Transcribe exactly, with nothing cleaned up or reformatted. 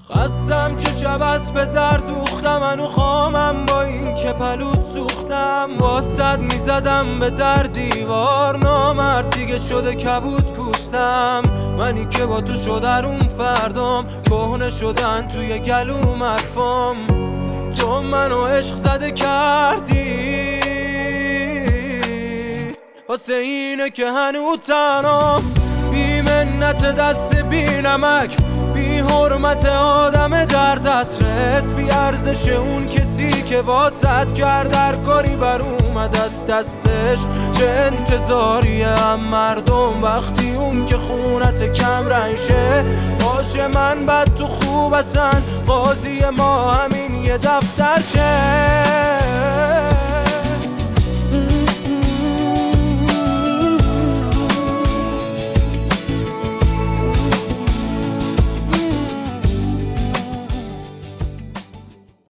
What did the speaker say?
خستم که شب از به در دوختم، منو خامم با این که پلوت سوختم. واسد میزدم به در دیوار، نامرد دیگه شده کبود پوستم. منی که با تو شدرون فردام، کهنه شدن توی گلوم حرفام. تو منو عشق زده کردی، واسه اینه که هنو تنام. بی منت دست بی نمک، بی حرمت آدم در دسترس، بی ارزش اون کسی که واسط کرد هر کاری بر اومد دستش. چه انتظاری هم مردم وقتی اون که خونت کم رنشه. باشه من بد تو خوب، اصلا قاضی ما همین یه دفتر شه.